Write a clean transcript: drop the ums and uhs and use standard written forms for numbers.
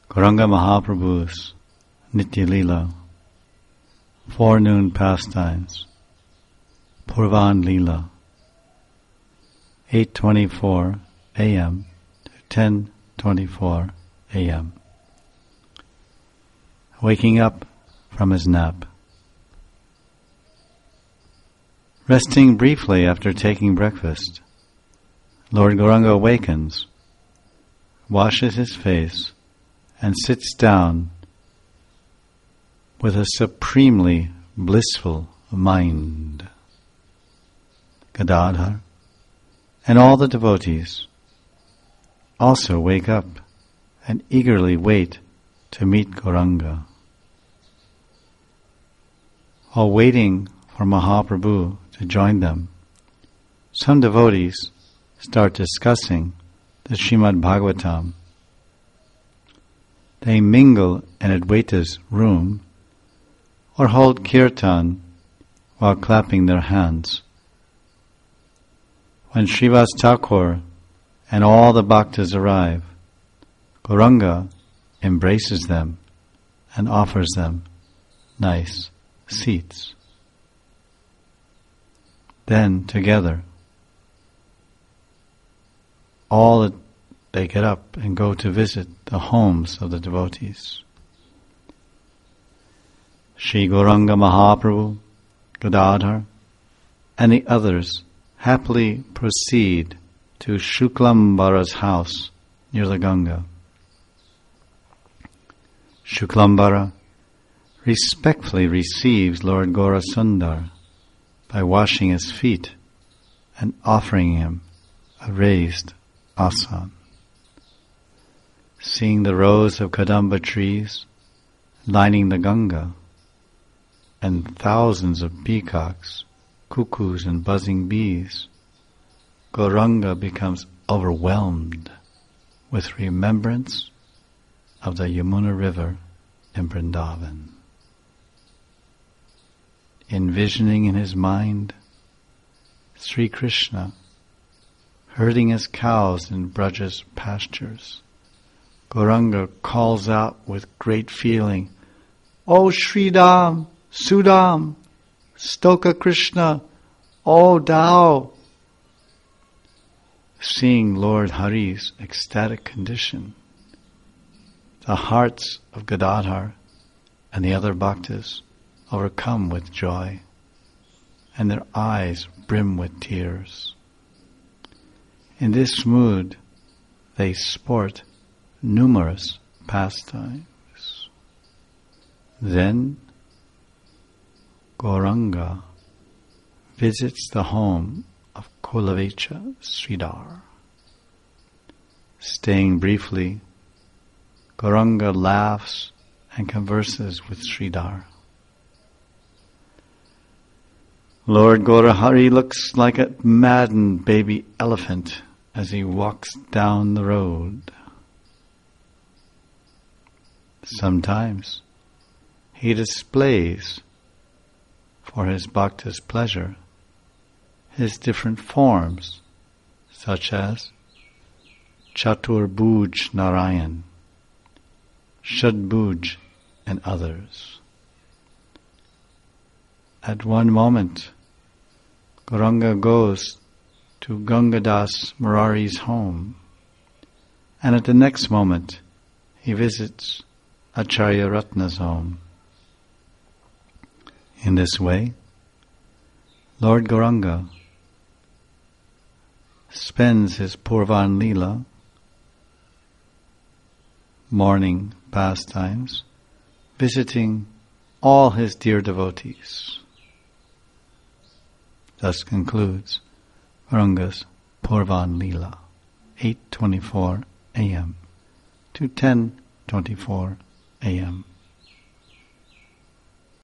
Gauranga Mahaprabhu's Nitya Leela, forenoon pastimes, Purvan Leela, 8:24 a.m. to 10:24 a.m. Waking up from his nap. Resting briefly after taking breakfast, Lord Gauranga awakens, washes his face, and sits down with a supremely blissful mind. Gadadhar and all the devotees also wake up and eagerly wait to meet Gauranga. While waiting for Mahaprabhu to join them, some devotees start discussing the Srimad Bhagavatam. They mingle in Advaita's room or hold kirtan while clapping their hands. When Srivas Thakur and all the bhaktas arrive, Gauranga embraces them and offers them nice seats. Then, together, they get up and go to visit the homes of the devotees. Shri Gauranga Mahaprabhu, Gadadhar, and the others happily proceed to Shuklambara's house near the Ganga. Shuklambara respectfully receives Lord Gaurasundar by washing his feet and offering him a raised asan. Seeing the rows of Kadamba trees lining the Ganga and thousands of peacocks, cuckoos and buzzing bees, Gauranga becomes overwhelmed with remembrance of the Yamuna River in Vrindavan. Envisioning in his mind Sri Krishna herding his cows in Braja's pastures, Gauranga calls out with great feeling, "O Sridam, Sudam, Stoka Krishna, O thou!" Seeing Lord Hari's ecstatic condition, the hearts of Gadadhar and the other bhaktas overcome with joy, and their eyes brim with tears. In this mood, they sport numerous pastimes. Then Gauranga visits the home of Kulavecha Sridhar. Staying briefly, Gauranga laughs and converses with Sridhar. Lord Gaurahari looks like a maddened baby elephant as he walks down the road. Sometimes he displays, for his bhakta's pleasure, his different forms, such as Chaturbhuj Narayan, Shadbhuj, and others. At one moment, Gauranga goes to Gangadas Murari's home, and at the next moment, he visits Acharya Ratna's home. In this way, Lord Gauranga spends his Purvan Leela, morning pastimes, visiting all his dear devotees. Thus concludes Gauranga's Purvan Leela, 8:24 a.m. to 10:24 a.m.